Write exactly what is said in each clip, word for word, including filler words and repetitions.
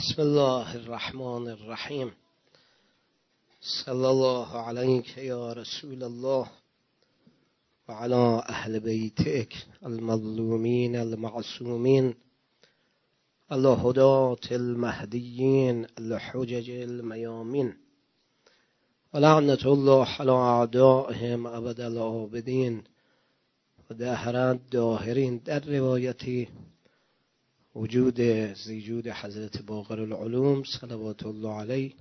بسم الله الرحمن الرحیم. صلی الله علیک یا رسول الله و علی اهل بیتک المظلومین المعصومین الهداة المهدیین الحجج المیامین و لعنة الله علی اعدائهم ابد الآبدین و دهر الداهرین. در روایتی وجود زیجود حضرت باقر العلوم صلوات الله علیه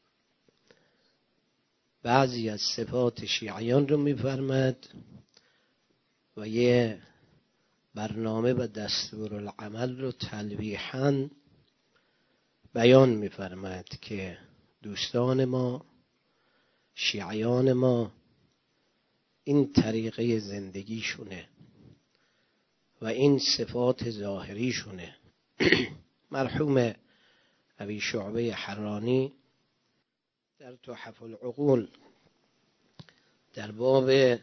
بعضی از صفات شیعیان رو می‌فرماد و یه برنامه و دستور العمل رو تلویحاً بیان می‌فرماد که دوستان ما، شیعیان ما، این طریقه زندگیشونه و این صفات ظاهریشونه. مرحوم ابی شعبه حرانی در تحف العقول در باب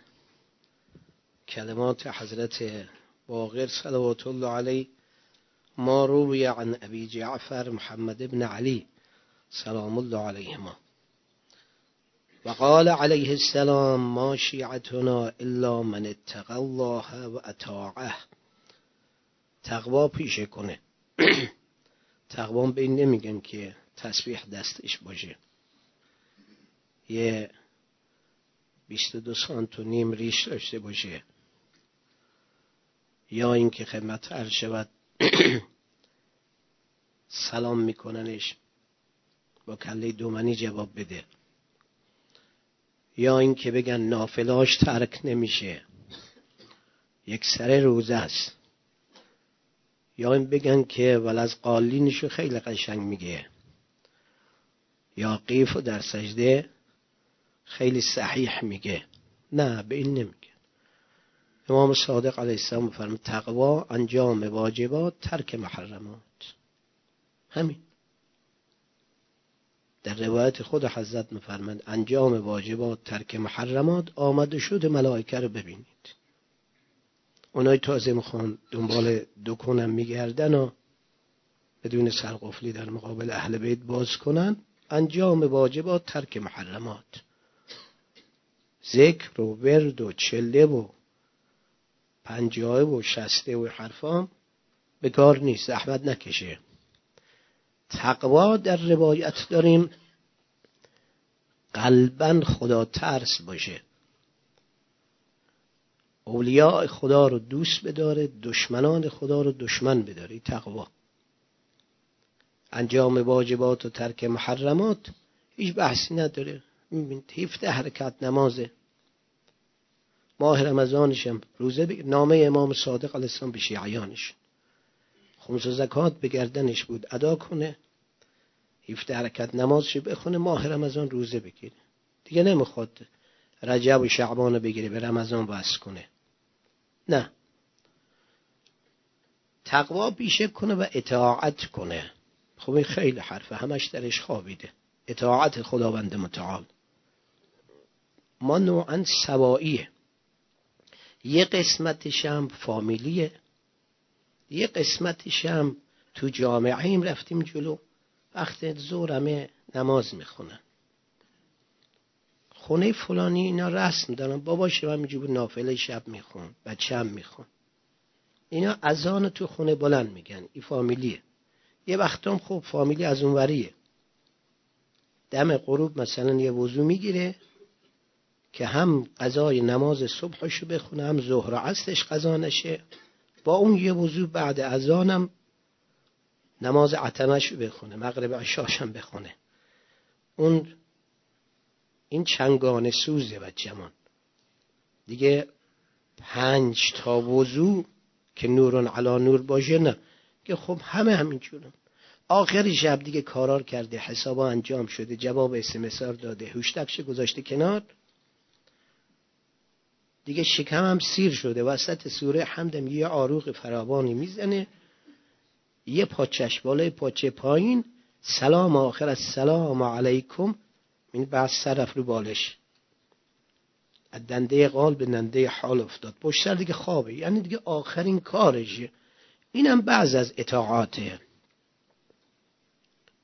کلمات حضرت باقر صلوات الله علیه ما روی عن ابی جعفر محمد بن علی سلام الله علیهما و قال علیه السلام ما شیعتنا الا من اتقى الله و اطاعه. تقوا پیشه کنه. تقوا به این نمیگن که تسبیح دستش باشه، یه بیست و دو سانت و نیم ریش داشته باشه، یا اینکه خدمت عرض شود سلام میکننش با کله دومنی جواب بده، یا اینکه بگن نافلاش ترک نمیشه، یک سر روزه است، یا این بگن که ولز قالینشو خیلی قشنگ میگه، یا قیفو در سجده خیلی صحیح میگه. نه، به این نمیگه. امام صادق علیه السلام فرمود تقوا انجام واجبات ترک محرمات. همین. در روایت خود حضرت میفرمند انجام واجبات ترک محرمات آمد شد ملائکه رو ببینید. اونای تازه میخوان دنبال دکونم میگردن و بدون سرقفلی در مقابل اهل بیت باز کنن، انجام واجبات ترک محرمات، ذکر و ورد و چله و پنجاه و شسته و حرفام به کار نیست، زحمت نکشه. تقوا در روایت داریم قلباً خدا ترس باشه، اولیاء خدا رو دوست بداره، دشمنان خدا رو دشمن بداره. تقوا انجام واجبات و ترک محرمات هیچ بحثی نداره. میبینید هفده حرکت نمازه، ماه رمضانشم روزه بگیر. نامه امام صادق علیه السلام به شیعیانش خمس و زکات به گردنش بود ادا کنه، هفده حرکت نمازش بخونه، ماه رمضان روزه بگیره. دیگه نمیخواد رجب و شعبان بگیره به رمضان وصل کنه. نه، تقوا پیشه کنه و اطاعت کنه. خب این خیلی حرفه، همش درش خوابیده. اطاعت خداوند متعال ما نوعا سواییه، یه قسمتش هم فامیلیه، یه قسمتش هم تو جامعه ایم رفتیم جلو، وقت ظهر همه نماز میخونن، خونه فلانی اینا رسم دارن، باباش هم همینجور نافله شب میخون، بچه هم میخون، اینا اذان تو خونه بلند میگن، این فامیلیه. یه وقتام خوب فامیلی از اونوریه، دم غروب مثلا یه وضو میگیره که هم قضای نماز صبحشو بخونه هم ظهر و عصرش قضا نشه، با اون یه وضو بعد اذانم نماز عتمهشو بخونه، مغرب عشاشم بخونه. اون این چنگانه سوزه و جمان دیگه. پنج تا وضو که نورون علا نور باشه نه، که خب همه همین جورم. آخر شب دیگه کارار کرده، حسابا انجام شده، جواب اسمسار داده، هوشتکش گذاشته کنار، دیگه شکم هم سیر شده، وسط سوره حمدم یه عاروق فراوانی میزنه، یه پاچش بالای پاچه پایین، سلام آخر السلام علیکم، این بعد صرف رو بالش، از دنده قال به دنده حال افتاد، پشت سر دیگه خوابه، یعنی دیگه آخرین کارشه. اینم بعض از اطاعاته.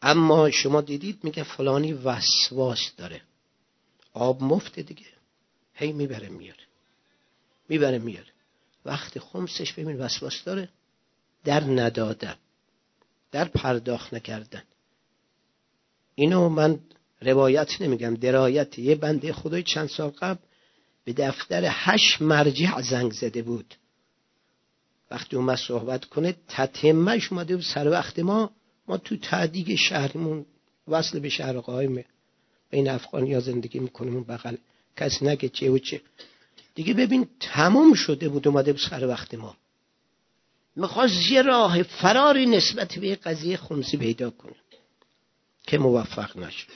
اما شما دیدید میگه فلانی وسواس داره، آب مفته دیگه، هی میبره میاره میبره میاره. وقت خمسش ببین وسواس داره، در ندادن، در پرداخت نکردن. اینو من روایت نمیگم، درایت. یه بنده خدای چند سال قبل به دفتر هشت مرجع زنگ زده بود. وقتی اومد صحبت کنه تتمهش اومده بود سر وقت ما. ما تو تعدیق شهرمون وصل به شهر قائمه، بین افغانی ها زندگی میکنیم اون بغل، کسی نگه چه و چه دیگه. ببین تمام شده بود، اومده بود سر وقت ما، میخواست یه راه فراری نسبت به قضیه خمسی پیدا کنه که موفق نشد.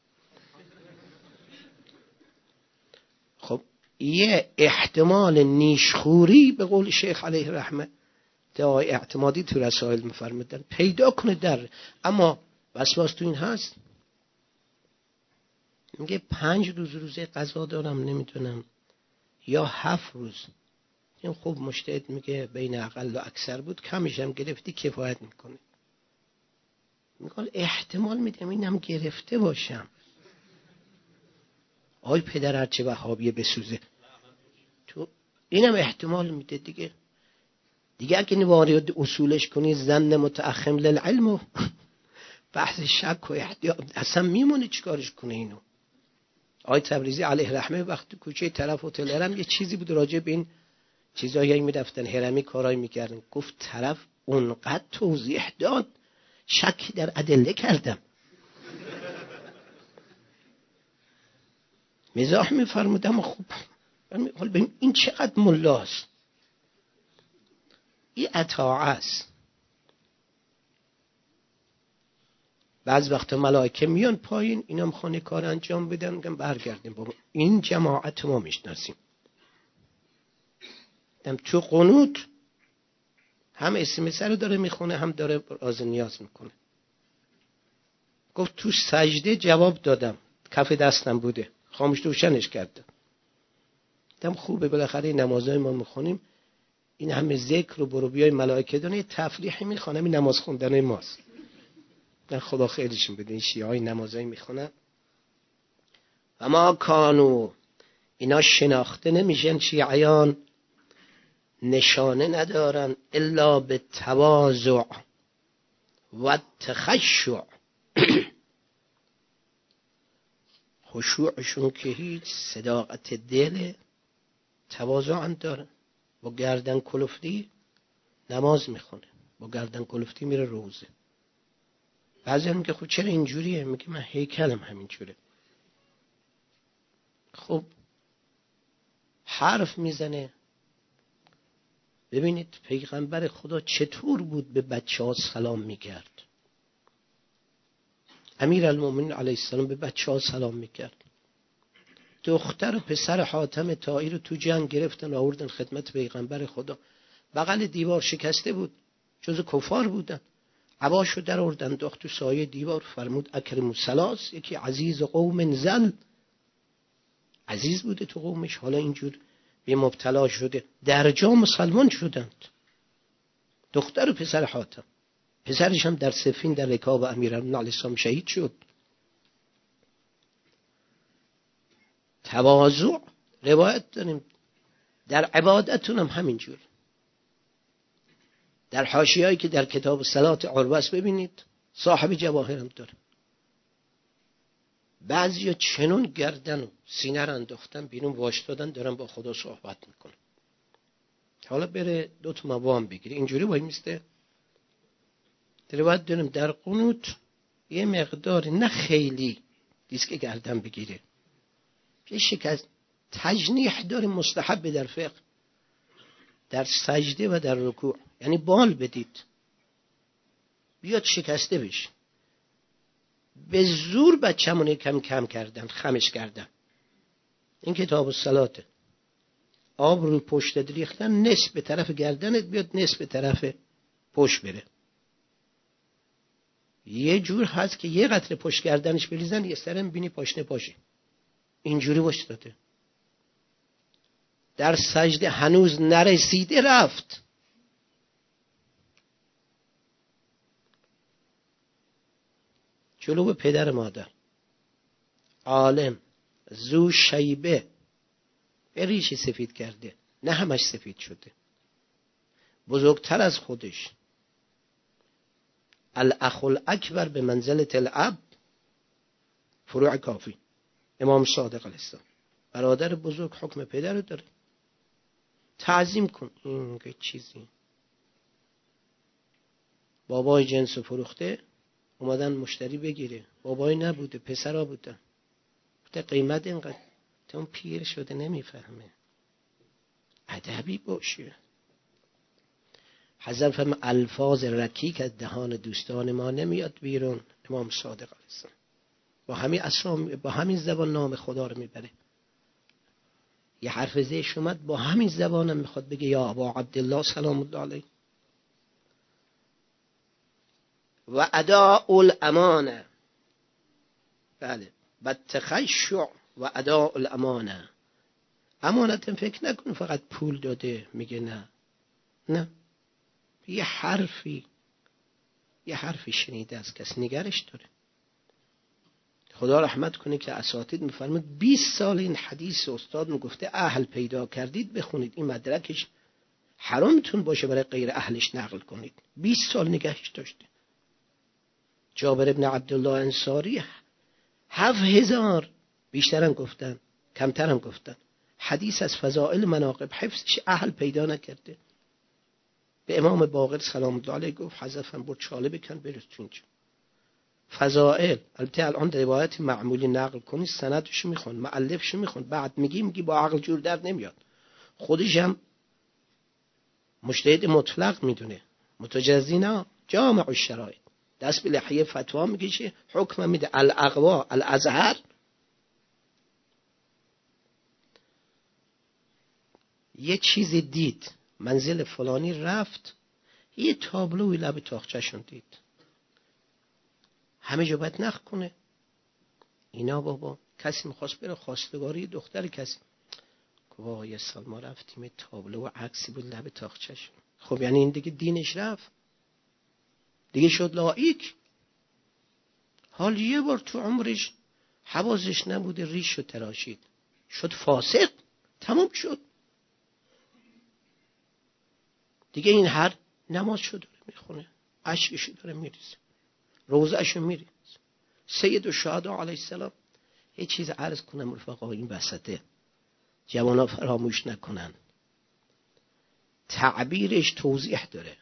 خب یه احتمال نیشخوری به قول شیخ علیه رحمه آقای اعتمادی تو رسائل میفرمودن پیدا کنه در. اما وسواس تو این هست، میگه پنج روز روزه قضا دارم نمیدونم یا هفت روز. این خوب مجتهد میگه بین اقل و اکثر بود، کمش هم گرفتی کفایت میکنه. میگه احتمال میدم اینم گرفته باشم. آی پدر هرچه وهابیه بسوزه، تو اینم احتمال میده دیگه. دیگه اگه وارد اصولش کنی زن متأخم للعلم و بحث شک و احتیاط اصلا میمونه چیکارش کنه اینو. آقای تبریزی علیه رحمه وقتی کوچه طرف هتل هرم یه چیزی بود راجع به این چیزایی میرفتن هرمی کارایی میکردن، گفت طرف اونقدر توضیح داد شکی در ادله کردم. مزاح میفرمودم خوب حال ببین این چقدر ملاست. این اطاعه است. بعض وقت ملائکه میان پایین، اینا هم خانه کار انجام بدن، میگن برگردیم بابا این جماعت ما میشناسیم. دم تو قنوت هم اسم سر داره میخونه هم داره راز نیاز میکنه. گفت تو سجده جواب دادم، کف دستم بوده، خاموش روشنش کردم. دم خوبه بالاخره نمازهای ما میخونیم، این همه ذکر و برو بیای ملائکه دونه تفریحی میخوانم، این نماز خوندن ماست. نه خدا خیرشون بده این شیعه های نمازایی میخونن. و ما کانو، اینا شناخته نمیشن شیعیان، نشانه ندارن الا به تواضع و تخشع. خشوعشون که هیچ، صداقت دل، تواضع هم دارن. با گردن کلفتی نماز میخونه، با گردن کلفتی میره روزه. بعضی هم میگه خب چرا اینجوریه؟ میگه من هیکلم همینجوره. خب حرف میزنه. ببینید پیغمبر خدا چطور بود به بچه ها سلام میکرد. امیر المومنین علیه السلام به بچه ها سلام میکرد. دختر و پسر حاتم طایی رو تو جنگ گرفتن آوردن خدمت پیغمبر خدا، بغل دیوار شکسته بود، جز کفار بودن. عباشو در آوردن داخت تو سایه دیوار، فرمود اکرموا ثلاث، یکی عزیز قوم زل، عزیز بوده تو قومش، حالا اینجور به مبتلا شده، درجا مسلمان شدند. دختر و پسر حاتم، پسرش هم در صفین در رکاب امیرالمومنین علیه السلام شهید شد. تواضع روایت داریم در عبادتون هم همینجور. در حاشیه‌ای که در کتاب صلات عروس ببینید صاحب جواهر هم داره. بعضیا چنون گردن و سینه رو انداختن بیرون واشتادن دارن با خدا صحبت میکنن. حالا بره دو تا موام بگیره اینجوری وای میسته. روایت داریم در قنوت یه مقدار، نه خیلی، دیسک گردن بگیره. یه شکست تجنیح داریم مستحب در فقه، در سجده و در رکوع، یعنی بال بدید بیاد شکسته بشه. به زور بچه‌مون کم کم کردن، خمش کردن. این کتاب الصلاته. آب رو پشتت ریختن، نصف به طرف گردنت بیاد نصف به طرف پشت بره. یه جور هست که یه قطره پشت گردنش بریزن یه سرم بینی پاشنه پاشه. اینجوری واشتاده. در سجده هنوز نرسیده رفت. جلو پدر مادر، عالم، ذو شیبه، به ریشی سفید کرده، نه همش سفید شده، بزرگتر از خودش، الاخ الاکبر به منزلت الاب، فروع کافی، امام صادق علیه السلام، برادر بزرگ حکم پدر رو داره، تعظیم کن. این که چیزی بابای جنس فروخته اومدن مشتری بگیره، بابای نبوده، پسرا بودن، بوده قیمت اینقدر، اون پیر شده نمیفهمه، ادبی باشه. حذف فهم الفاظ رکیک از دهان دوستان ما نمیاد بیرون. امام صادق علیه السلام با همین اسم، با همین زبان نام خدا رو میبره. یه حرف زیش اومد با همین زبانم میخواد بگه یا ابا عبدالله سلام الله علیه. و اداء الامانه، بله، بالتخشع و اداء الامانه. امانت فکر نکن فقط پول داده میگه نه، نه، یه حرفی یه حرفی شنیده از کس نگرش داره. خدا رحمت کنه که اساتید میفرمود بیست سال این حدیث استاد میگفته اهل پیدا کردید بخونید، این مدرکش حرامتون باشه برای غیر اهلش نقل کنید. بیست سال نگهش داشته. جابر ابن عبدالله انصاری هفت هزار، بیشترم گفتن کمترم گفتن، حدیث از فضائل مناقب حفظش اهل پیدا نکرده. به امام باقر سلام الله علیه گفت حذفم برد چاله بکن برس تو اینجا فضائل. البته الان در روایت معمولی نقل کنی سندش میخون، مؤلفش میخون، بعد میگی میگی با عقل جور در نمیاد. خودش هم مجتهد مطلق میدونه، متجزی نه، جامع الشرایط، دست به لحیه فتوا میکشه، حکم میده. الاقوا الازهر یه چیز دید، منزل فلانی رفت، یه تابلوی لب تاخچه‌شون دید، همه جا باید نقل کنه. اینا بابا کسی میخواست بره خواستگاری دختر کسی، وای یه سال ما رفتیم تابلو و عکسی بود لب تاخچه‌شون. خب یعنی این دیگه دینش رفت، دیگه شد لایک. حال یه بار تو عمرش حواسش نبوده ریش شد تراشید، شد فاسق، تمام شد دیگه. این هر نمازشو داره میخونه، عشقشو داره میریزه، روزهشو میریزه. سید الشهدا علیه السلام. یه چیز عرض کنم رفقا، این وسطه جوانا فراموش نکنن، تعبیرش توضیح داره.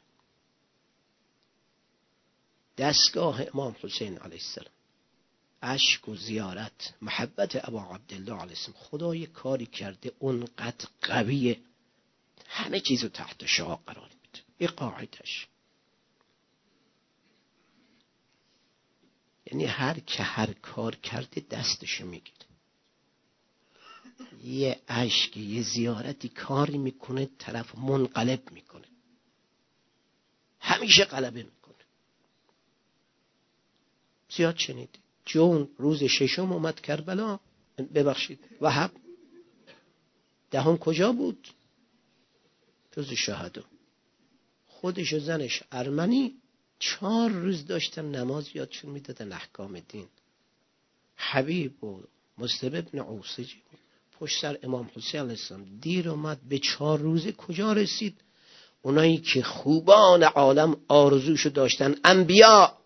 دستگاه امام حسین علیه السلام، عشق و زیارت، محبت ابا عبدالله علیه السلام. خدا یه کاری کرده اونقدر قویه، همه چیزو تحت شعاع قرار میده. این قاعدش، یعنی هر که هر کار کرده دستشو میگیره. یه عشق، یه زیارتی کاری میکنه طرف منقلب میکنه، همیشه غلبه میکنه. زیاد شنیدی جون روز ششم اومد کربلا، ببخشید وهب دهم کجا بود؟ روز شهدا. خودش و زنش ارمنی چهار روز داشتن نماز یادشون میدادن احکام دین. حبیب و مصطفی ابن عوسجی پشت سر امام حسین علیه السلام دیر اومد، به چهار روزه کجا رسید؟ اونایی که خوبان عالم آرزوشو داشتن، انبیا،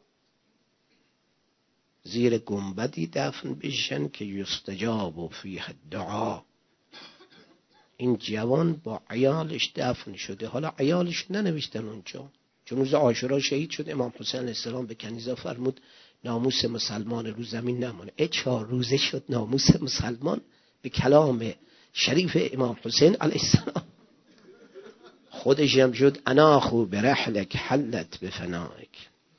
زیر گنبدی دفن بشن که یستجاب و فیه دعا. این جوان با عیالش دفن شده. حالا عیالش ننوشتن اونجا، چون روز عاشورا شهید شد. امام حسین علیه السلام به کنیزا فرمود ناموس مسلمان رو زمین نمونه. ای چهار روزه شد ناموس مسلمان به کلام شریف امام حسین علیه السلام. خودش هم شد اناخو برحلک حلت بفنائک.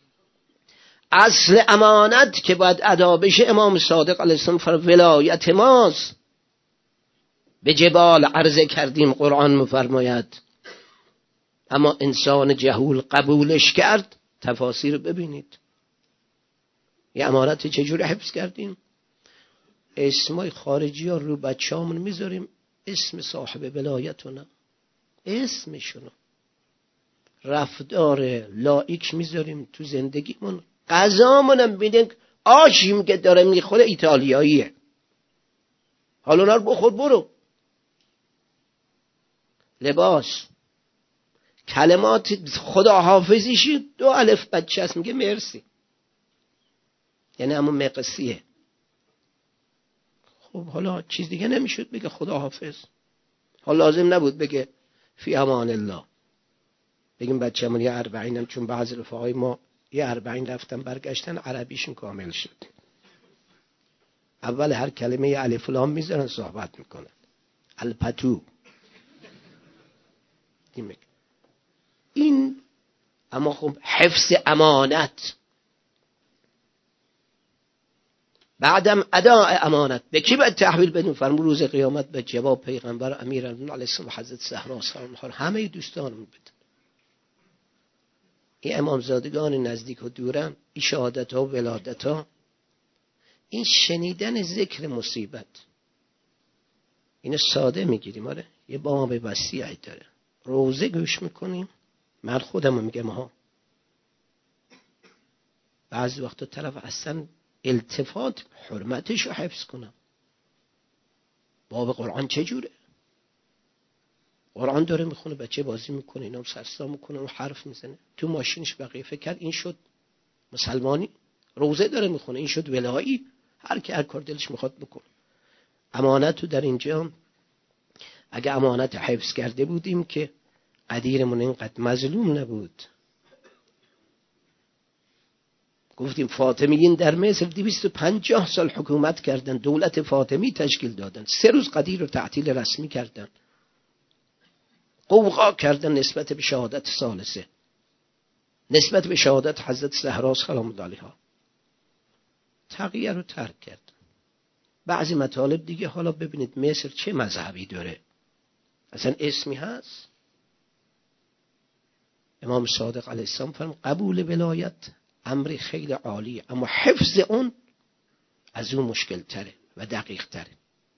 اصل امانت که باید ادا بشه، امام صادق علیه السلام فر ولایت ماست. به جبال عرضه کردیم، قرآن مفرماید، اما انسان جهول قبولش کرد. تفاسیر ببینید یه امانت چجوری حفظ کردیم. اسمای خارجی ها رو بچه همون میذاریم، اسم صاحب ولایتونه، اسمشونو، رفتار لایک میذاریم تو زندگیمون، قضامونم میدن آشیم که داره میخوره ایتالیاییه. حالا اونا رو بخور برو. لباس، کلمات خدا حافظیشی دو الف بچه هست میگه مرسی، یعنی همون مقصیه. خب حالا چیز دیگه نمیشد بگه خدا حافظ؟ حالا لازم نبود بگه فی امان الله. بگیم بچه همون یه اربعینم، چون بعضی رفقای ما یه اربعین رفتن برگشتن عربیشون کامل شد. اول هر کلمه یه الف لام میذارن صحبت میکنن. الپتو این. اما خب حفظ امانت، بعدم اداء امانت به کی باید تحویل بدیم؟ فرمود روز قیامت به جواب پیغمبر امیرالمومنین علیه السلام حضرت زهرا سلام الله علیها همه دوستانمون بدن. این امامزادگان نزدیک و دورن، این شهادت ها و ولادت ها، این شنیدن ذکر مصیبت، اینو ساده میگیریم. آره یه باب وسیعی داره، روزه گوش میکنیم. من خودمو میگم ها، بعضی وقتا طرف اصلا التفات حرمتش رو حفظ کنم. باب قرآن چجوره؟ قرآن داره میخونه، بچه بازی میکنه، اینا هم سرسا میکنه و حرف میزنه تو ماشینش. بقیه فکر کرد این شد مسلمانی. روزه داره میخونه این شد ولایی. هر کی هر کار دلش میخواد بکنه. امانت رو در اینجا اگه امانت حفظ کرده بودیم که قدیرمون اینقدر مظلوم نبود. گفتیم فاطمیین در مصر دویست و پنجاه سال حکومت کردن، دولت فاطمی تشکیل دادن، سه روز قدیر رو تعطیل رسمی کردن، قوقا کردن نسبت به شهادت ثالثه، نسبت به شهادت حضرت زهرا سلام الله علیها. تغییر رو ترک کردن. بعضی مطالب دیگه حالا ببینید مصر چه مذهبی داره، اصلا اسمی هست. امام صادق علیه السلام فرمود قبول ولایت امر خیلی عالیه، اما حفظ اون از اون مشکل تره و دقیق تره.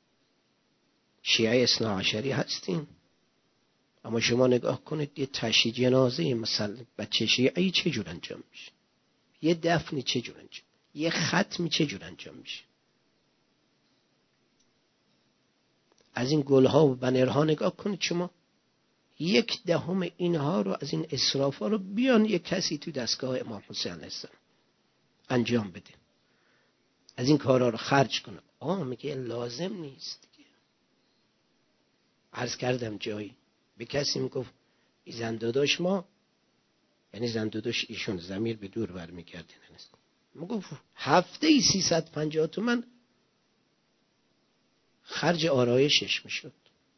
شیعه اثنا عشری هستیم، اما شما نگاه کنید یه تشییع جنازه مثلا بچه شیعی چجور انجام میشه، یه دفنی چجور انجام، یه ختمی چجور انجام میشه. از این گلها و بنرها نگاه کنید شما، یک دهم اینها رو از این اسرافا رو بیان یک کسی تو دستگاه امام حسین علیه السلام انجام بده، از این کارها رو خرج کنه. آه میگه لازم نیست دیگه. عرض کردم جایی به کسی میگفت این زنداداش ما، یعنی زنداداش ایشون، ضمیر به دور برمیگرده، میگفت هفته ای سیصد و پنجاه تومن خرج آرایشش میشد.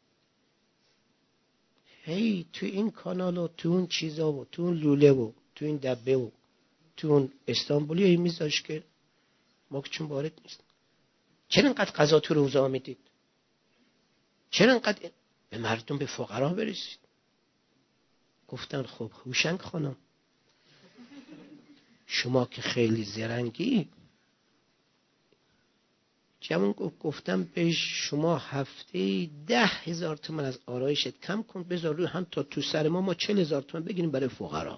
هی تو این کانال و تو اون چیزا و تو اون لوله و تو این دبه و تو اون استانبولی هی میذاش که ما که چون وارد نیست. چرا اینقدر غذا تو روزا میدید؟ چرا اینقدر به مردم، به فقرا برسید؟ گفتن خب هوشنگ خانم شما که خیلی زرنگی، جوان گفتم بهش شما هفته ده هزار تومن از آرایشت کم کن بذار روی هم تا تو سر ما ما چل هزار تومن بگیریم برای فقرا.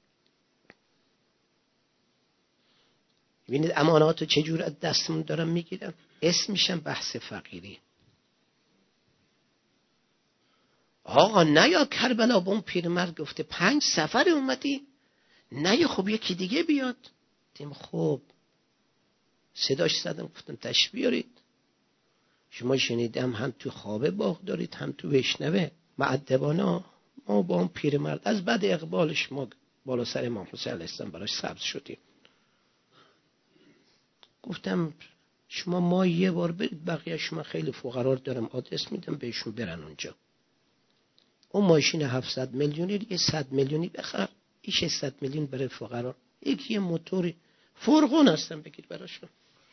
ببینید اماناتو چجور از دستمون دارم میگیرم. اسم میشم بحث فقیری. آقا نه یا کربلا با اون پیرمرد گفته پنج سفر اومدی، نه یا خب یکی دیگه بیاد. تیم خب صداش زدم گفتم تشریف بیارید. شما شنیدم هم تو خوابه باغ دارید هم تو وشنوه. مؤدبانه ما با اون پیرمرد از بعد اقبالش ما بالا سر امام حسین علیه السلام براش سبز شدیم. گفتم شما ما یه بار برید، بقیه شما خیلی فقرا دارم آدرس میدم بهشون برن اونجا. اون ماشین هفتصد میلیونی یه صد میلیونی بخر، این ششصد میلیون برای فقرا. یکی یه موتوری فرغون هستن بگیر براشون.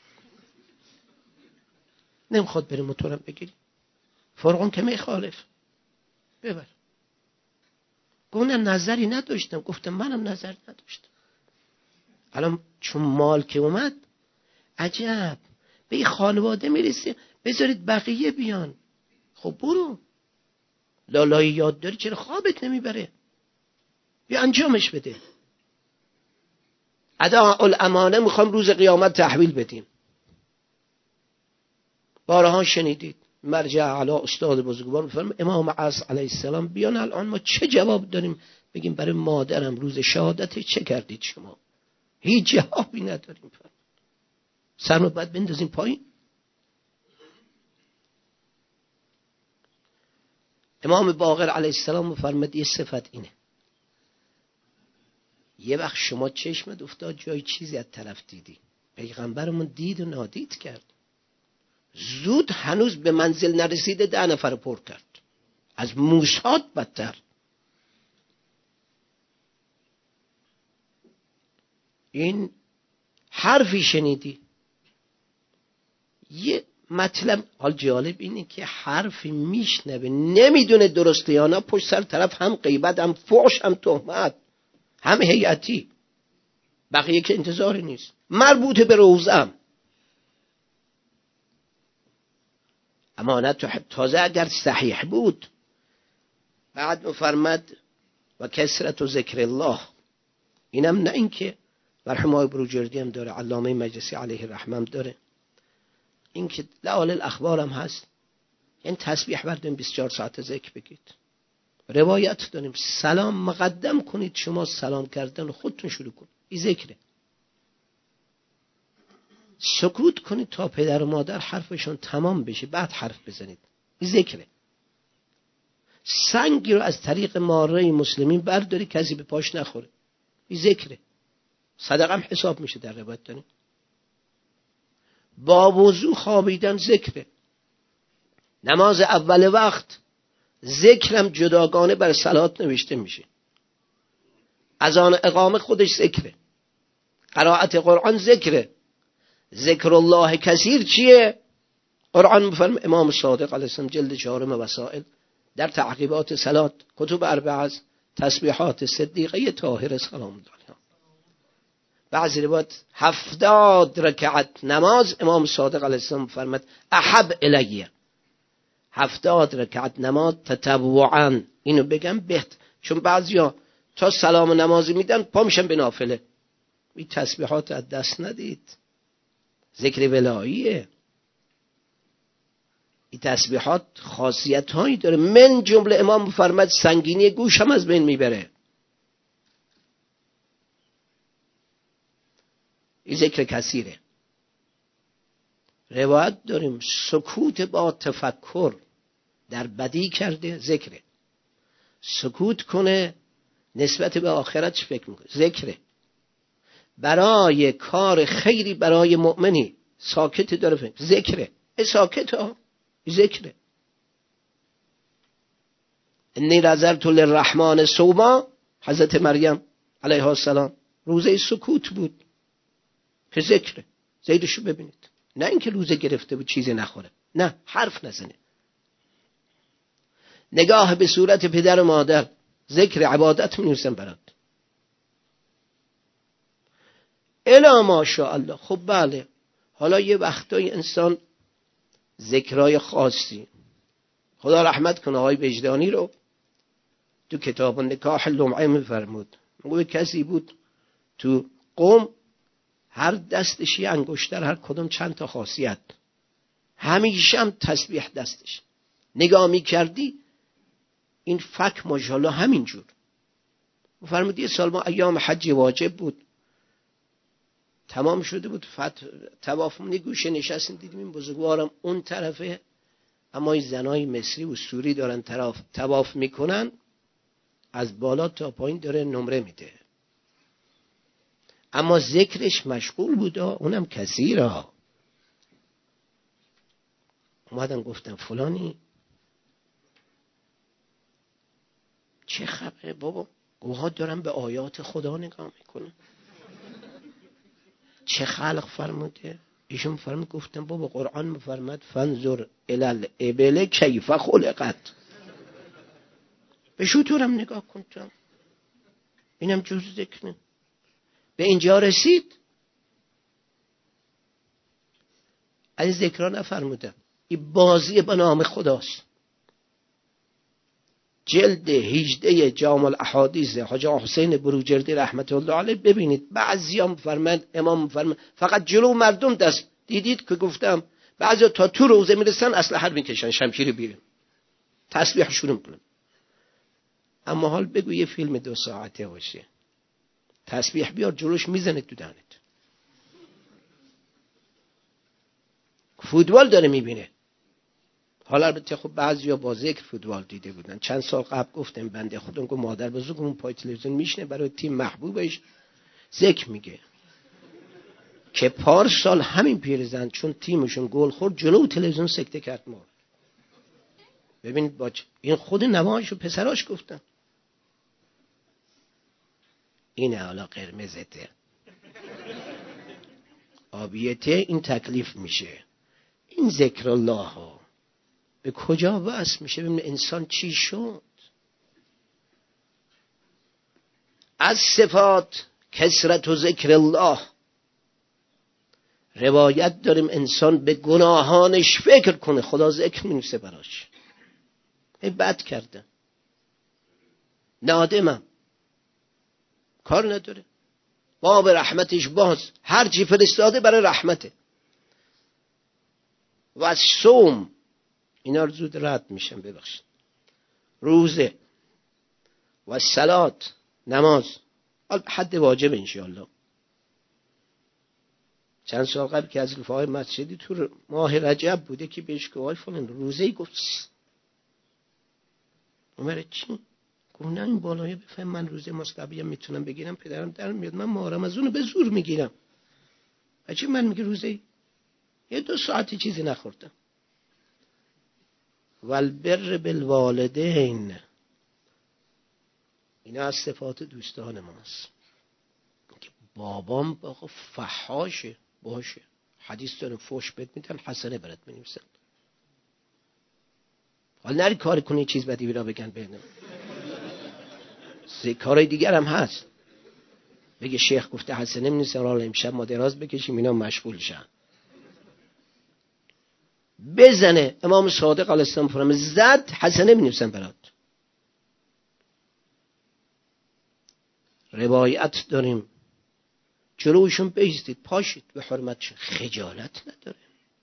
نمیخواد بری موتورم بگیری، فرغون که میخالف ببر. گفتم نظری نداشتم. گفتم منم نظر نداشتم. الان چون مال که اومد عجب به این خانواده میرسیم بذارید بقیه بیان. خب برو لالایی یاد داری چرا خوابت نمیبره؟ بیا انجامش بده. اداء الامانه میخوام روز قیامت تحویل بدیم. بارها شنیدید مرجع اعلی استاد بزرگوار میفرمایند امام عصر علیه السلام بیان الان ما چه جواب داریم بگیم برای مادرم روز شهادت چه کردید شما؟ هیچ جوابی نداریم. سر رو باید بندازیم پایین. امام باقر علیه السلام میفرماید یه صفت اینه، یه وقت شما چشمت افتاد جای چیزی از طرف دیدی، پیغمبرمون دید و نادید کرد، زود هنوز به منزل نرسیده ده نفر پر کرد، از موسی بدتر. این حرفی شنیدی، یه مطلب. حال جالب اینه که حرفی میشنوه نمیدونه درسته یا نه، پشت سر طرف هم غیبت هم فحش هم تهمت هم هیئتی، بقیه که انتظاری نیست، مربوط به روزم. امانت تازه اگر صحیح بود. بعد مفرمد و کثرت و ذکر الله، اینم نه این که مرحوم آقای بروجردی هم داره، علامه مجلسی علیه الرحمه هم داره، این که لعال الاخبار هم هست، یعنی تسبیح برداریم بیست و چهار ساعت ذکر بگید. روایت داریم سلام مقدم کنید، شما سلام کردن خودتون شروع کنید، این ذکره. سکوت کنید تا پدر و مادر حرفشون تمام بشه بعد حرف بزنید، این ذکره. سنگی رو از طریق ماره مسلمین برداری کسی به پاش نخوره، این ذکره. صدقه هم حساب میشه در روایت داریم. با وضو خوابیدن ذکره. نماز اول وقت ذکرم جداگانه بر صلات نوشته میشه. اذان اقامه خودش ذکره. قرائت قرآن ذکره. ذکر الله کثیر چیه؟ قرآن میفرم امام صادق علیه السلام جلد چهارم وسائل در تعقیبات صلات کتب اربعه از تسبیحات صدیقه طاهره سلام الله علیها. بعضی روایت هفتاد رکعت نماز امام صادق علیه السلام فرمود احب الیه، هفتاد رکعت نماز تطوعا. اینو بگم بهت، چون بعضیا تا سلام نمازی میدن پا میشن به نافله. این تسبیحات از دست ندید، ذکر ولاییه. این تسبیحات خاصیت هایی داره، من جمله امام فرمود سنگینی گوش هم از بین میبره. این ذکر کثیره. روایت داریم سکوت با تفکر در بدی کرده ذکره. سکوت کنه نسبت به آخرت فکر میکنه ذکره. برای کار خیری برای مؤمنی ساکت داره فکر ذکره. ای ساکت ها ذکره. انی نذرت للرحمن صوما، حضرت مریم علیها السلام روزه سکوت بود که ذکره. زیدشو ببینید، نه اینکه روزه گرفته بود چیزی نخوره، نه حرف نزنه. نگاه به صورت پدر و مادر ذکر عبادت می نویسن برات. الا ماشاءالله. خب بله، حالا یه وقتای انسان ذکرای خاصی، خدا رحمت کنه آقای وجدانی رو تو کتاب نکاح لمعه می فرمود. میگه کسی بود تو قوم هر دستش یه انگشتر، هر کدوم چند تا خاصیت، همیشه هم تسبیح دستش. نگاه می کردی این فک ماشاءالله همینجور. فرمود یه سال ما ایام حج واجب بود، تمام شده بود، طواف مونی گوشه نشستیم، دیدیم این بزرگوارم اون طرفه، اما این زنای مصری و سوری دارن طرف طواف میکنن، از بالا تا پایین داره نمره میده، اما ذکرش مشغول بود، اونم کثیره. اومدن گفتن فلانی چه خبره بابا؟ گوها دارن به آیات خدا نگاه میکنن. چه خلق فرموده؟ ایشون فرمود گفتم بابا قرآن مفرمد فنظر الال ابل کیف خلقت، به شطورم نگاه کنم، اینم جز ذکره. به اینجا رسید از ذکرها نفرمودن، این بازی به نام خداست. جلد هجده جامع الاحادیث حاج حسین بروجردی رحمت الله علیه ببینید. بعضیا میفرمایند امام میفرمایند فقط جلو مردم دست دیدید که گفتم بعضیا تا تو روزه میرسن اسلحه میکشن شمشیر بیرون تسبیح شروع میکنن. اما حال بگو یه فیلم دو ساعته باشه تسبیح بیار جلوش میزنه تو دهنت. فوتبال داره میبینه. حالا البته خب بعضیا با ذکر فوتبال دیده بودن. چند سال قبل گفتم بنده خودم که مادر بزرگم پای تلویزیون میشنه برای تیم محبوبش ذکر میگه که پارسال همین پیرزن چون تیمشون گل خورد جلو تلویزیون سکته کرد مرد. ببینید با این خود نوهاش و پسراش گفتن اینه حالا قرمزته آبیته این تکلیف میشه. این ذکر الله ها به کجا وصل میشه؟ ببین انسان چی شد. از صفات کثرت و ذکر الله. روایت داریم انسان به گناهانش فکر کنه خدا ذکر مینویسه براش. ای بد کرده نادمم کار نداره باب رحمتش باز هر چی فرستاده برای رحمته. و صوم اینا رو زود رد میشن ببخشید. روزه و صلات نماز حد واجب انشاءالله. چند سال قبل که از رفاهای مسجدی تو ماه رجب بوده که بهش که آی فلان روزه گفت عمره چی؟ گفت نه این بالایه بفهم من روزه مستقبی هم میتونم بگیرم پدرم در میاد من ماه رمضان به زور میگیرم. بچه من میگه روزه یه دو ساعتی چیزی نخوردم. والبر بالوالدین اینا از صفات دوستان ماست که بابام باقا فحاشه باشه حدیث دارم فوش بد میدن حسنه برات بنویسن. حالا نری کاری کنی چیز بدی بیرا بگن بینم سه کارهای دیگر هم هست. بگه شیخ گفته حسنه بنویسن حالا امشب ما دراز بکشیم اینا مشغول شن. بزنه امام صادق علیه السلام فرمود زد حسنه بنویسن برات. روایت داریم جلوشون بیستید پاشید به حرمتشون خجالت نداره.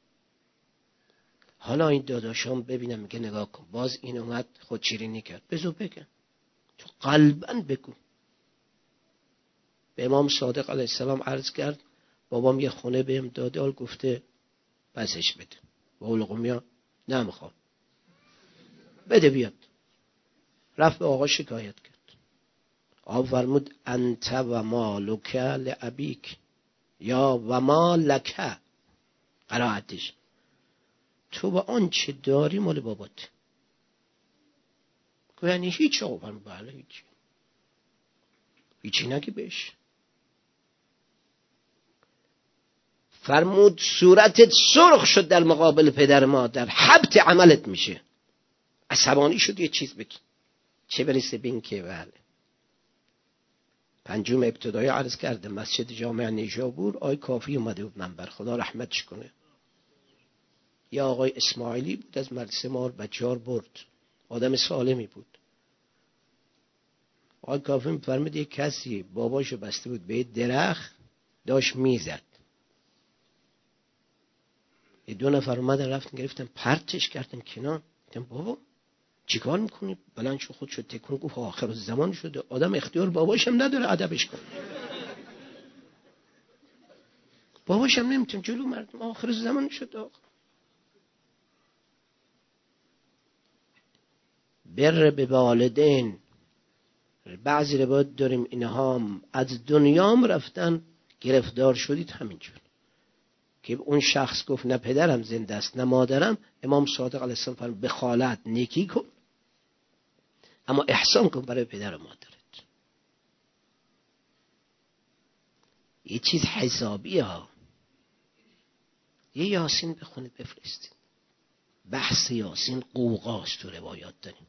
حالا این داداشام ببینم میگه نگاه کن باز این اومد خودشیرینی کرد بذار بگم تو قلباً بگو. به امام صادق علیه السلام عرض کرد بابام یه خونه بهم داده حال گفته پسش بده. با اولقومیا نمیخوام بده بیاد. رفت به آقا شکایت کرد. آقا فرمود انت و مالک لابیک یا و ما لک. قرائتش تو با آن چه داری مال بابات. که یعنی هیچ آقا فرمود بله هیچی هیچی نگی بهش. فرمود صورتت سرخ شد در مقابل پدر مادر حبط عملت میشه. عصبانی شد یه چیز بگی چه برسه بین که بله. پنجم ابتدایی عرض کرده مسجد جامع نیشابور آقای کافی اومده بود منبر خدا رحمتش کنه. یا آقای اسماعیلی بود از مدرسه ما رو بچه‌ها برد آدم سالمی بود. آقای کافی میفرمید یک کسی باباشو بسته بود به درخت داشت میزد. یه دو نفر اومدن رفتن گرفتن پرتش کردن کنار. گفتم بابا چیکار میکنی؟ بلند شو خود شد تکون گفت آخر الزمان شده آدم اختیار باباشم نداره ادبش کن. باباشم نمیتونه جلو مردم آخر الزمان شده. آخر بر به والدین بعضی روایت داریم اینها هم از دنیام رفتن گرفتار شدید همینجور که اون شخص گفت نه پدرم زنده است نه مادرم. امام صادق علیه السلام فرمود به خالت نیکی کن اما احسان کن برای پدر و مادرت. یه چیز حسابیه ها. یه یاسین بخونید بفرستید. بحث یاسین قوقاست تو روایات داریم.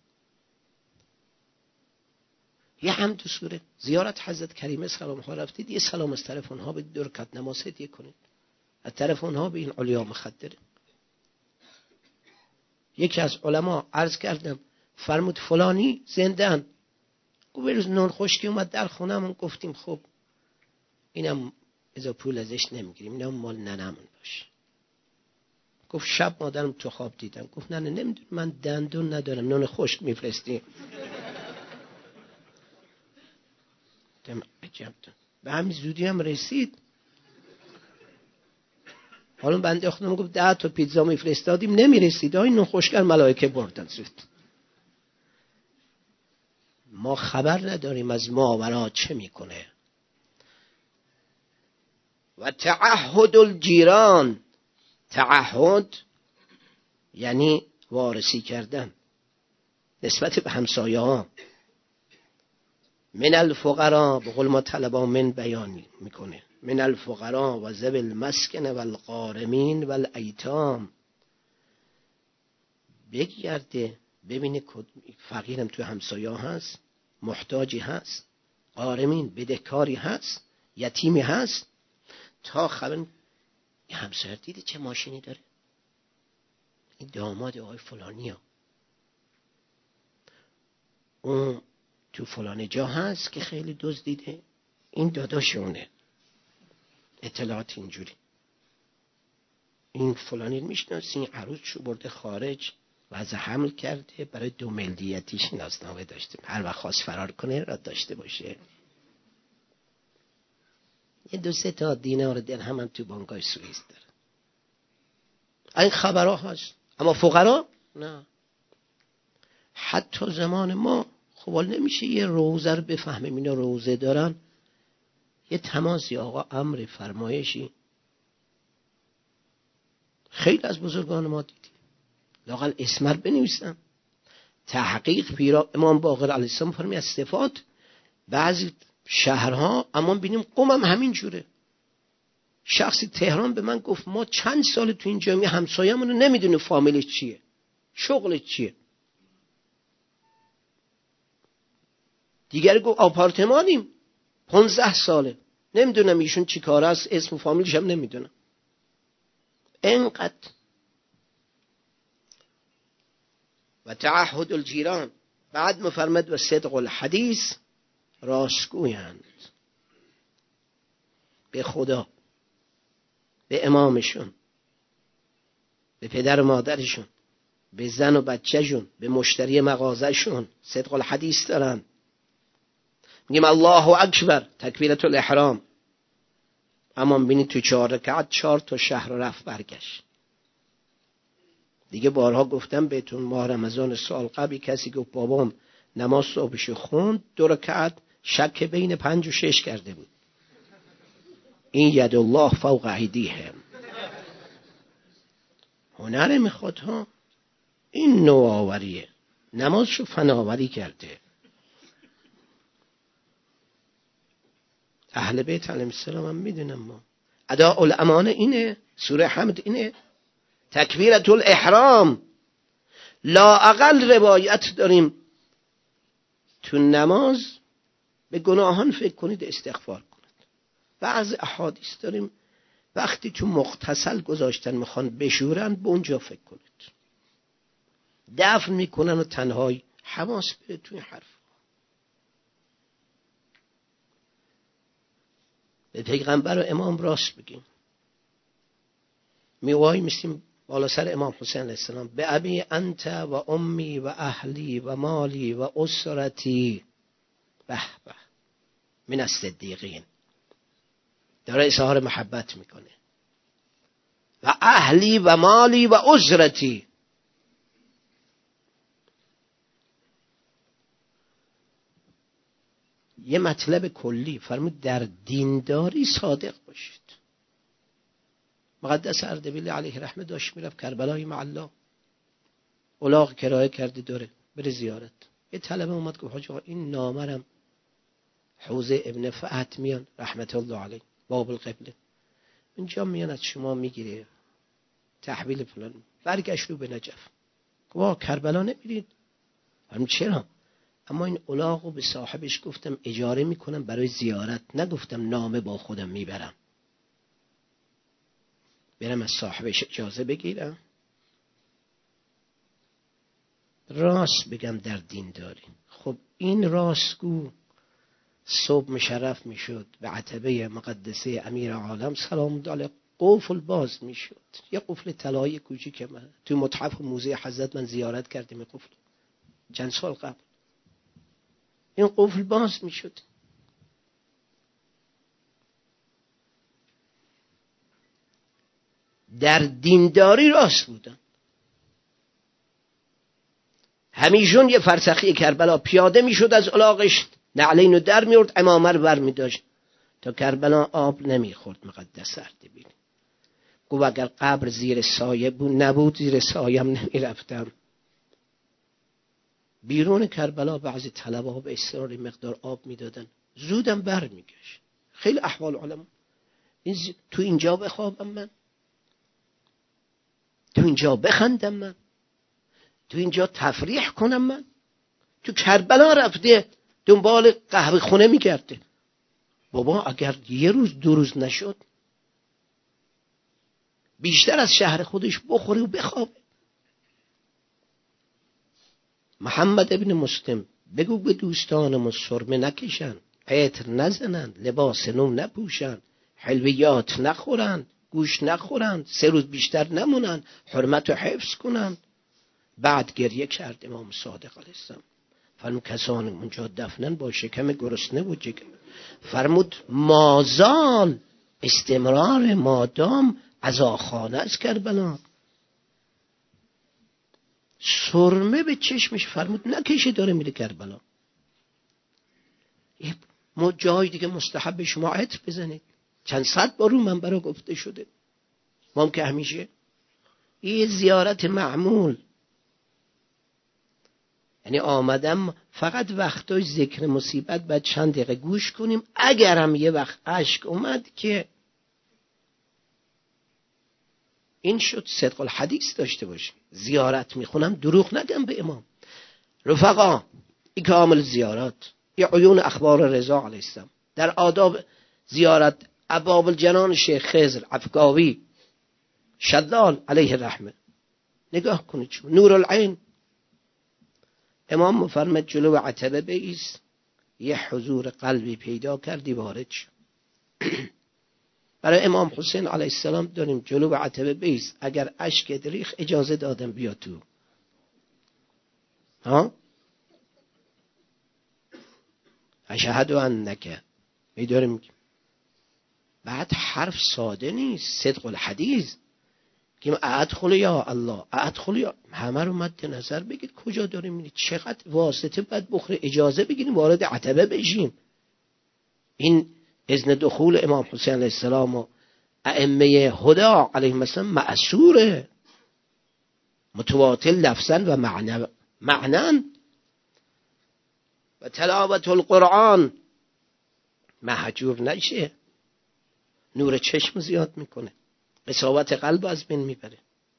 یه هم تو سوره زیارت حضرت کریمه سلام ها رفتید یه سلام از طرف اونها به دو رکعت نماز هدیه کنید از طرف اونها به این علیا مخدره. یکی از علما عرض کردم فرمود فلانی زندن. گفت روز نون خشکی اومد در خونمون، گفتیم خب اینم ازا پول ازش نمیگیریم، اینم مال ننمون باشه. گفت شب مادرم تو خواب دیدم. گفت نه نه نمیدونم، من دندون ندارم، نون خشک میفرستی. دم عجب. به همین زودی هم رسید. حالا بنده خودم گفت ده تا پیتزا میفرستادیم نمیرسید، این نون خشک ملائکه بردن زود. ما خبر نداریم از ماورا چه میکنه. و تعهد الجیران، تعهد یعنی وارسی کردن نسبت به همسایه ها. من الفقراء، به قول ما طلبا من بیانی میکنه، من الفقراء و ذوی المسکن و الغارمین و الایتام. بگرده ببینه فقیرم تو همسایه هست، محتاجی هست، غارمین بدهکاری هست، یتیمی هست، تا خبر این همسایه دیده چه ماشینی داره، این داماد آقای فلانی ها، اون تو فلان جا هست که خیلی دزدیده، این داداشونه. اطلاعات اینجوری، این فلانی میشناسی، این عروسشو برده خارج، وضع حمل کرده، برای دو ملدیتیش نازنامه داشته، هر وقت خواست فرار کنه را داشته باشه. یه دو سه تا دینار درهم هم تو بانکای سوئیس داره. این خبرها هست. اما فقرا نه. حتی زمان ما خب نمیشه یه روزه رو بفهمیم اینا روزه دارن، یه تماسی آقا امر فرمایشی خیلی از بزرگان ما دیدیم، لااقل اسمر بنویسن. تحقیق پیرا امام باقر علیه السلام فرمی از صفات بعضی شهرها، اما بینیم قم هم همین جوره. شخصی تهران به من گفت ما چند سال تو این جامعه همسایه‌مون رو نمیدونه فامیلش چیه، شغلش چیه. دیگری گفت آپارتمانیم پانزده ساله نمیدونم ایشون چی کار است، اسم و فامیلش هم نمیدونم. اینقدر. و تعهد الجیران، بعد مفرمد و صدق الحدیث، راستگویند به خدا، به امامشون، به پدر و مادرشون، به زن و بچهشون، به مشتری مغازهشون صدق الحدیث دارن. میگیم الله اکبر تکبیرت الاحرام، اما بینید تو چهار رکعت چهار تا شهر رفت برگشت. دیگه بارها گفتم بهتون، ماه رمضان سال قبل کسی گفت بابام نماز صبحش خوند دو رکعت، شک بین پنج و شش کرده بود. این ید الله فوق ایدیهم، هنر میخواد ها. این نوآوریه، نمازشو فناوری کرده. اهل بیت علیهم السلام هم میدونم ما اداء الامانه اینه، سوره حمد اینه، تکبیرت الاحرام. لا اقل روایت داریم تو نماز به گناهان فکر کنید استغفار کنید. بعض احادیث داریم وقتی تو مغتسل گذاشتن میخوان بشورن به اونجا فکر کنید. دفن میکنن و تنهایی حواس بره توی حرف. به پیغمبر و امام راست بگیم. میوای میسیم بالا سر امام حسین علیه السلام، به ابی انت و امی و اهلی و مالی و اسرتی، به به من الصدیقین، داره اظهار محبت میکنه. و اهلی و مالی و اسرتی، یه مطلب کلی فرمود در دینداری صادق باشید. مقدس اردبیل علیه رحمه داشت میرفت کربلای معلا، الاغ کرایه کرده داره بره زیارت. یه طلبه اومد گفت حاج آقا این نامرم حوزه ابن فهد میان رحمت الله علیه باب القبله، اینجا میان از شما میگیره تحویل فلان. برگشت رو به نجف، گفت کربلا نمیرید؟ فرمود چرا؟ اما این الاغو به صاحبش گفتم اجاره میکنم برای زیارت، نگفتم نامه با خودم میبرم، برم از صاحبش اجازه بگیرم. راست بگم در دین داریم. خب این راستگو صبح مشرف میشد به عتبه مقدسه امیر عالم سلام علیه قفل باز میشد. یه قفل طلایی کوچیک که من توی متحف موزه حضرت من زیارت کردیم این قفل چند سال قبل. این قفل باز میشد. در دینداری راست بودن. همیشون یه فرسخی کربلا پیاده میشد از الاغش، نعلینو در میورد، امامه رو بر میداشت تا کربلا آب نمیخورد مقدس سرده بینی. گو اگر قبر زیر سایه بود نبود زیر سایم نمیرفتم. بیرون کربلا بعضی طلبه ها به اصرار مقدار آب میدادن، زودم بر میگشت. خیلی احوال علما. این ز... تو اینجا بخوابم من، تو اینجا بخندم من، تو اینجا تفریح کنم من. تو کربلا رفته دنبال قهوه خونه میگرده. بابا اگر یه روز دو روز نشد بیشتر از شهر خودش بخوره و بخوابه. محمد ابن مسلم بگو به دوستانمون سرمه نکشن، عطر نزنن، لباس نو نپوشن، حلویات نخورن، گوش نخورن، سه روز بیشتر نمونن، حرمت رو حفظ کنن. بعد گریه کرد امام صادق علیه السلام. فرمود کسانی اونجا دفنن با شکم گرسنه و جگر. فرمود مازال استمرار مادام عزاخانه از کربلا. سرمه به چشمش فرمود نکشه داره میره کربلا. ما جای دیگه مستحب شما عطر بزنید. چند صد بار رو منبر گفته شده. ما هم که همیشه یه زیارت معمول، یعنی آمدم فقط وقتای ذکر مصیبت باید چند دقیقه گوش کنیم. اگرم یه وقت اشک اومد که این شد صدق الحدیث داشته باشیم. زیارت میخونم دروغ نگم به امام. رفقا این کامل زیارت یه عیون اخبار رضا علیه السلام در آداب زیارت ابواب الجنان شیخ خضر عفگاوی شدال علیه الرحمه نگاه کنید. نور العین امام مفرمد جلو عتبه بایست، یه حضور قلبی پیدا کردی وارد شد. برای امام حسین علیه السلام داریم جلو عتبه بایست، اگر اشک دریخ اجازه دادم بیا تو. ها اشهد انک میداریم. بعد حرف ساده نیست، صدق الحدیث که ادخل یا الله ادخل یا همه رو مد نظر بگید. کجا داریم میرید؟ چقدر واسطه باید بخوره اجازه بگیریم وارد عتبه بشیم. این اذن دخول امام حسین علیه السلام و ائمه هدا علیهم السلام معصوره، متواتر لفظا و معنی معنن. و تلاوت القرآن محجور نشه، نور چشم زیاد میکنه، قساوت قلب از بین میبره.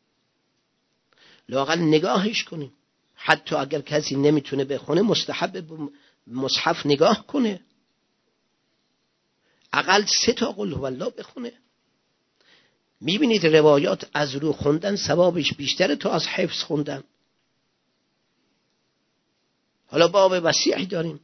لااقل نگاهش کنیم. حتی اگر کسی نمیتونه بخونه مستحب مصحف نگاه کنه، اقل سه تا قل هو الله بخونه. میبینید روایات از رو خوندن ثوابش بیشتره تا از حفظ خوندن. حالا باب وسیعی داریم،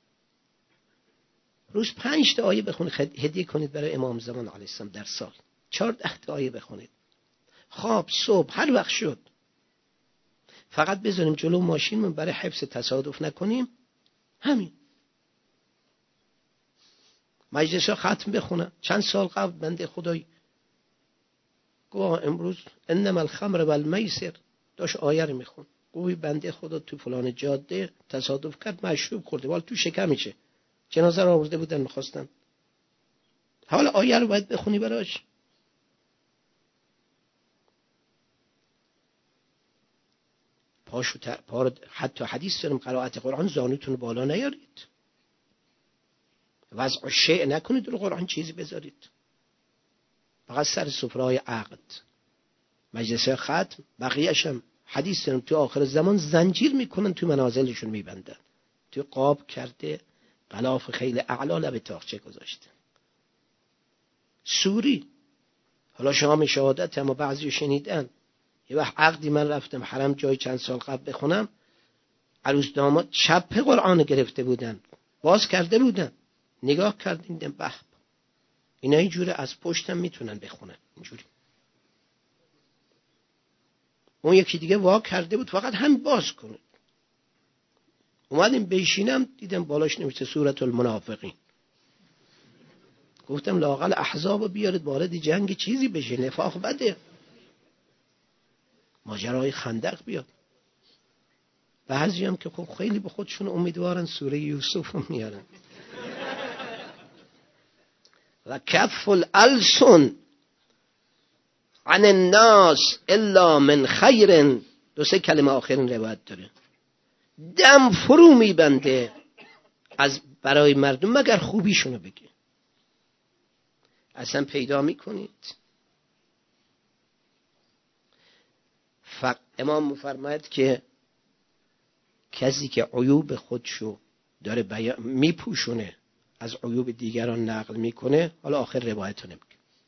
روز پنج تا آیه بخونید هدیه کنید برای امام زمان علیه السلام در سال. چهارده تا آیه بخونید. خواب صبح هر وقت شد. فقط بذاریم جلو ماشینمون برای حفظ تصادف نکنیم. همین. مجلس ها ختم بخونن. چند سال قبل بنده خدای گوه امروز انما الخمر و المیسر داشت آیه رو میخون. گوی بنده خدا تو فلان جاده تصادف کرد مشروب خورده، ولی تو شکمشه. جنازه رو آورده بودن میخواستن. حالا آیه رو باید بخونی براش. پاشو تر پار حتی حدیث داریم قرائت قرآن زانوتون بالا نیارید. وضع شیء نکنید رو قرآن چیزی بذارید. فقط سر سفره‌های عقد مجلس ختم بقیه‌اش هم حدیث داریم تو آخر زمان زنجیر میکنن تو منازلشون میبندن. تو قاب کرده غلاف خیلی اعلا لب تاقچه گذاشته. سوری. حالا شما شهادت اما بعضی شنیدن. یه وقت عقدی من رفتم حرم جای چند سال قبل بخونم، عروس داماد چپ قرآن گرفته بودن، باز کرده بودن، نگاه کردیم دیدم به اینا اینجوری از پشتم میتونن بخونن اینجوری. اون یکی دیگه وا کرده بود فقط هم باز کنه. اومدیم بشینم دیدم بالاش نوشته سورة المنافقین. گفتم لااقل احزاب بیارید وارد جنگ چیزی بشه، نفاق بده، ماجرای خندق بیاد. بعضی هم که خب خیلی به خودشون امیدوارن سوره یوسف رو میارن. و کف الالسن عن الناس الا من خیر، دو سه کلمه آخرین روایت داره. دم فرو میبنده از برای مردم مگر خوبیشونو بگه. اصلا پیدا میکنید فقط امام مفرماید که کسی که عیوب خودشو داره بیان میپوشونه از عیوب دیگران نقل میکنه، حالا آخر روایت نمیگه،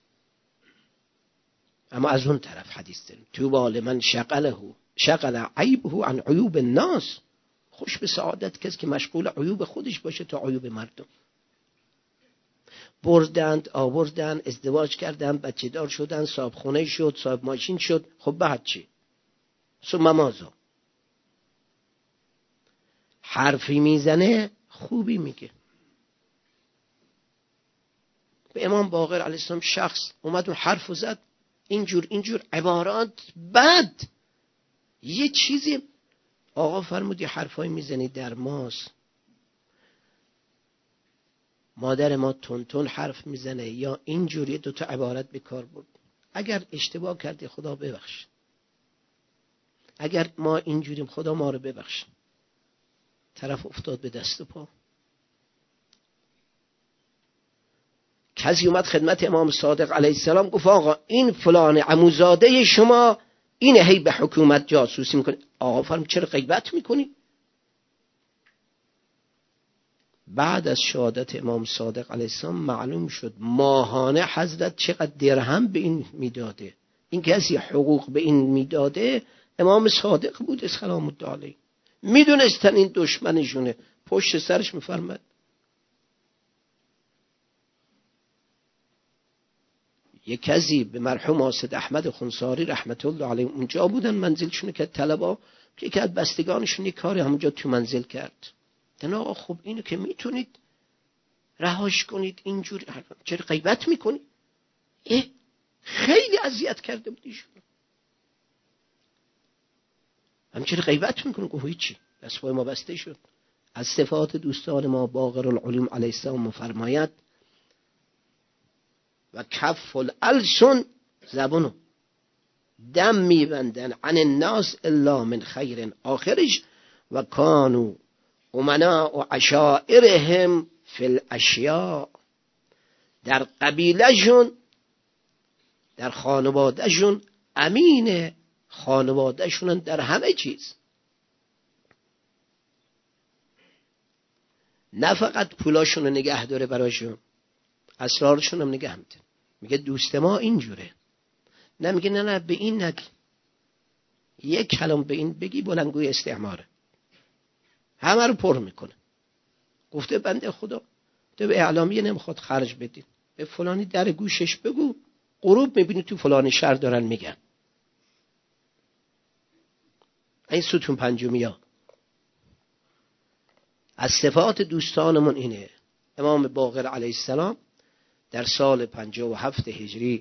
اما از اون طرف حدیث داریم طوبی لمن شغله شغل عیبه عن عیوب الناس، خوش به سعادت کسی که مشغول عیوب خودش باشه تا عیوب مردم. بردند آوردن، ازدواج کردن، بچه دار شدن، صاحب خونه شد، صاحب ماشین شد، خب بعد چی؟ ثم ماذا؟ حرفی میزنه خوبی میگه. به امام باقر علیه السلام شخص اومد و حرف زد اینجور اینجور عبارات بد، یه چیزی آقا فرمود یه حرفایی میزنی در ماست، مادر ما تون تون حرف میزنه یا اینجوری دوتا عبارت به کار برد، اگر اشتباه کردی خدا ببخش، اگر ما اینجوریم خدا ما رو ببخش. طرف افتاد به دست و پا. کسی اومد خدمت امام صادق علیه السلام گفت آقا این فلان عموزاده شما اینه هی به حکومت جاسوسی میکنه. آقا فرمود چرا غیبت میکنی؟ بعد از شهادت امام صادق علیه السلام معلوم شد ماهانه حضرت چقدر درهم به این میداده. این کسی حقوق به این میداده امام صادق بود سلام الله علیه. میدونستن این دشمنشونه، پشت سرش میفرمد. یک کسی به مرحوم آسد احمد خنساری رحمت الله علیه اونجا بودن، منزلشونه که طلبا که یک از بستگانشون یک کاری همونجا تو منزل کرد. دن آقا خب اینو که میتونید رهاش کنید اینجوری چرا غیبت میکنید؟ اه خیلی اذیت کرده بود ایشون. هم چرا غیبت میکنه؟ گفت هیچی، دستپای ما بسته شد. از صفات دوستان ما باقر العلوم علیه السلام مفرماید و کف الالسن، زبونو دم میبندن عن الناس الا من خیر، آخرش و کانو امنا و عشائرهم فی الاشیاء، در قبیلهشون در خانوادهشون امین خانوادهشون در همه چیز، نه فقط پولاشون رو نگه داره براشون، اسرارشون هم نگه میداره. میگه دوست ما اینجوره، نه میگه نه نه به این نگی، یک کلام به این بگی بلندگوی استعماره، همه رو پر میکنه. گفته بنده خدا تو به اعلامیه نمیخواد خرج بدین، به فلانی در گوشش بگو غروب میبینی تو فلانی شهر دارن میگن. این ستون پنجمی ها از صفات دوستانمون اینه. امام باقر علیه السلام در سال پنجاه و هفت هجری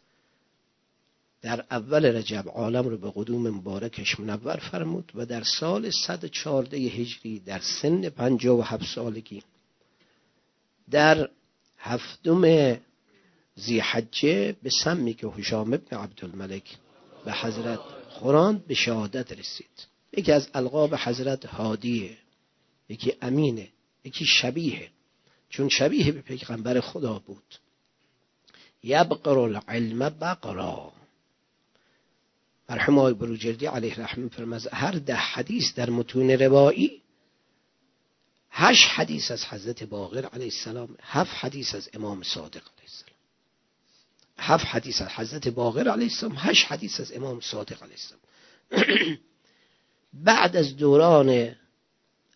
در اول رجب عالم رو به قدوم مبارکش منور فرمود و در سال صد و چهارده هجری در سن پنجاه و هفت سالگی در هفتم ذی‌حجه به سمی که هشام ابن عبدالملک به حضرت خوراند به شهادت رسید. یکی از القاب حضرت هادیه، یکی امینه، یکی شبیه، چون شبیه به پیغمبر خدا بود. یبقر العلم بقرا. مرحوم آقای بروجردی علیه رحمه فرماید هر ده حدیث در متون روایی، هشت حدیث از حضرت باقر علیه السلام، هفت حدیث از امام صادق علیه السلام. هفت حدیث از حضرت باقر علیه السلام، هشت حدیث از امام صادق علیه السلام. بعد از دوران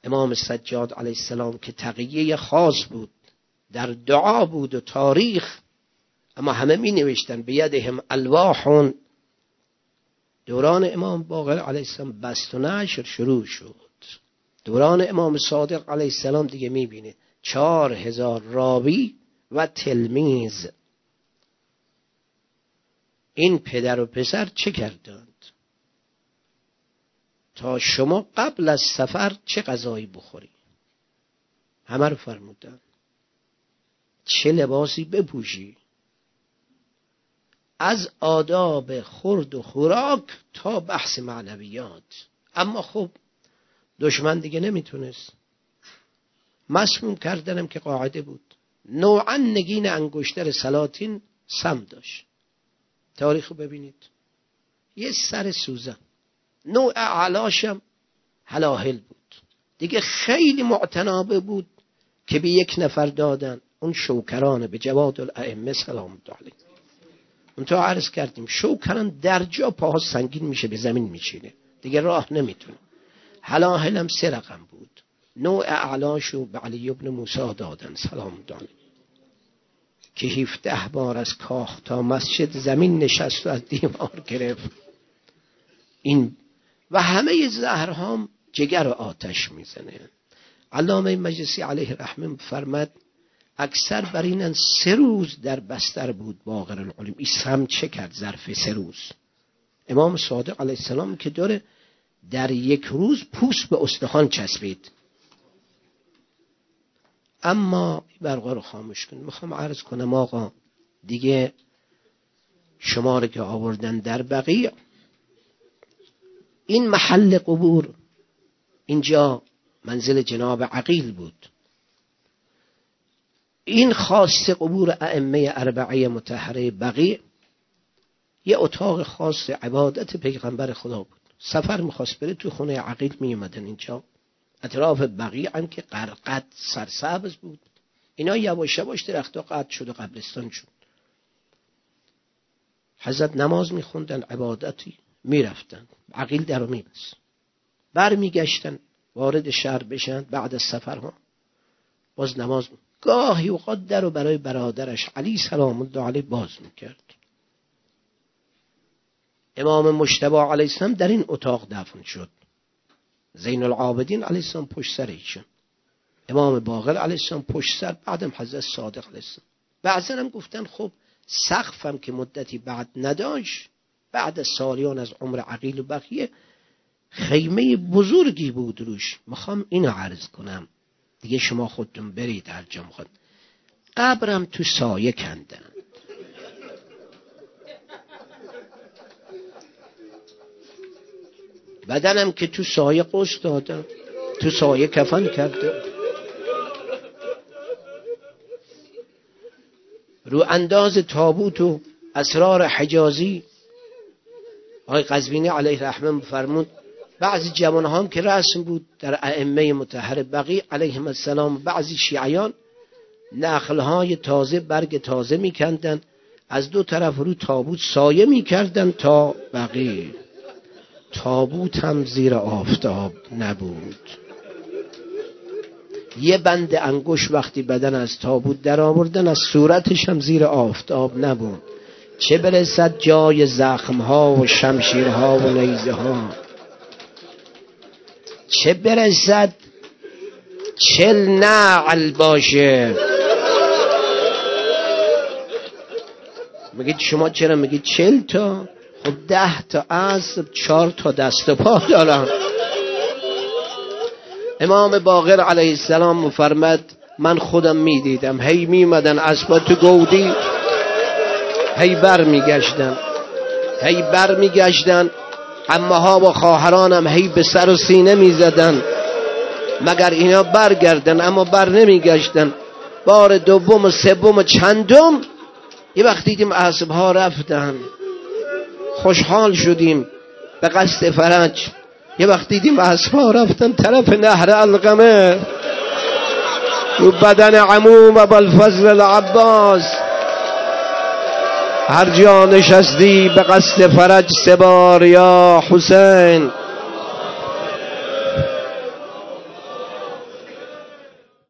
امام سجاد علیه السلام که تقیه خاص بود، در دعا بود و تاریخ، اما همه می نوشتن بیدهم الواحون. دوران امام باقر علیه السلام بست و نشر شروع شد. دوران امام صادق علیه السلام دیگه می بینید چهار هزار راوی و تلمیذ. این پدر و پسر چه کردند تا شما قبل از سفر چه غذایی بخوری؟ همه رو فرمودن. چه لباسی بپوشی، از آداب خورد و خوراک تا بحث معنویات. اما خب دشمن دیگه نمیتونست، مسموم کردنم که قاعده بود. نوعا نگین انگشتر سلاطین سم داشت. تاریخو ببینید، یه سر سوزن، نوع اعلاشم هلاهل بود دیگه، خیلی معتنابه بود که به یک نفر دادن، اون شوکرانه به جواد الائمه سلام الله علیه. اون تو عرض کردیم شوکران در جا پاها سنگین میشه، به زمین میچینه دیگه، راه نمیتونه. هلاهلم سه رقم بود. نوع اعلاشو به علی ابن موسی دادن سلام الله علیه که هفده بار از کاخ تا مسجد زمین نشست و از دیوار گرفت. این و همه زهرهام جگر و آتش میزنه. علامه مجلسی علیه رحمه فرمد اکثر بر اینن سه روز در بستر بود باقر العلوم. این سم چه کرد ظرف سه روز؟ امام صادق علیه السلام که داره در یک روز پوست به استخوان چسبید. اما برقا رو خاموش کن. میخوام عرض کنم آقا دیگه شما رو که آوردن در بقیع، این محل قبور، اینجا منزل جناب عقیل بود. این خاص قبور ائمه اربعه مطهره بقیع یه اتاق خاص عبادت پیغمبر خدا بود. سفر میخواست بره تو خونه عقیل میومدن اینجا. اطراف بقیع هم که قرقد سرسبز بود، اینا یواش یواش درخت‌ها قطع شد و قبرستان شد. حضرت نماز میخوندن، عبادتی میرفتن، عقیل در رو میبست، بر میگشتن وارد شهر بشن. بعد از سفرها باز نماز می... گاهی اوقات در رو برای برادرش علی سلام الله علیه باز میکرد. امام مجتبی علیه السلام در این اتاق دفن شد. زین العابدین علیه السلام پشت سر ایشون، امام باقر علیه السلام پشت سر، بعدم حضرت صادق علیه السلام. بعضی هم گفتن خب سقفم که مدتی بعد نداشت، بعد از سالیان از عمر عقیل و بقیه خیمه بزرگی بود روش. میخوام اینو عرض کنم دیگه شما خودتون برید هر جا میخواد. قبرم تو سایه کندن، بدنم که تو سایه قش دادم، تو سایه کفن کردم. رو انداز تابوت و اسرار حجازی آقای قزوینی علیه رحمه فرمود بعضی جوانها هم که رسم بود در ائمه مطهر بقیع علیهم السلام، بعضی شیعیان نخلهای تازه برگ تازه میکندن، از دو طرف رو تابوت سایه میکردن تا بقیع. تابوت هم زیر آفتاب نبود. یه بند انگوش وقتی بدن از تابوت در آوردن، از صورتش هم زیر آفتاب نبود، چه برسد جای زخمها و شمشیرها و نیزه ها، چه برسد چل نعل باشه. میگید شما چرا میگید چل تا؟ خب ده تا اسب، چهار تا دست و پا دارم. امام باقر علیه السلام مفرمد من خودم میدیدم هی میمدن اسبا تو گودی، هی بر میگشتن هی بر میگشتن عمه‌ها و خواهرانم هی به سر و سینه میزدن مگر اینا برگردن، اما بر نمیگشتن. بار دوم و سوم و چندم یه وقت دیدیم اسبها رفتن، خوشحال شدیم به قصد فرج. یه وقت دیدیم اسبها رفتن طرف نهر القمه، رو بدن عموم ابوالفضل العباس هر جا نشستی به قصد فرج سه بار یا حسین.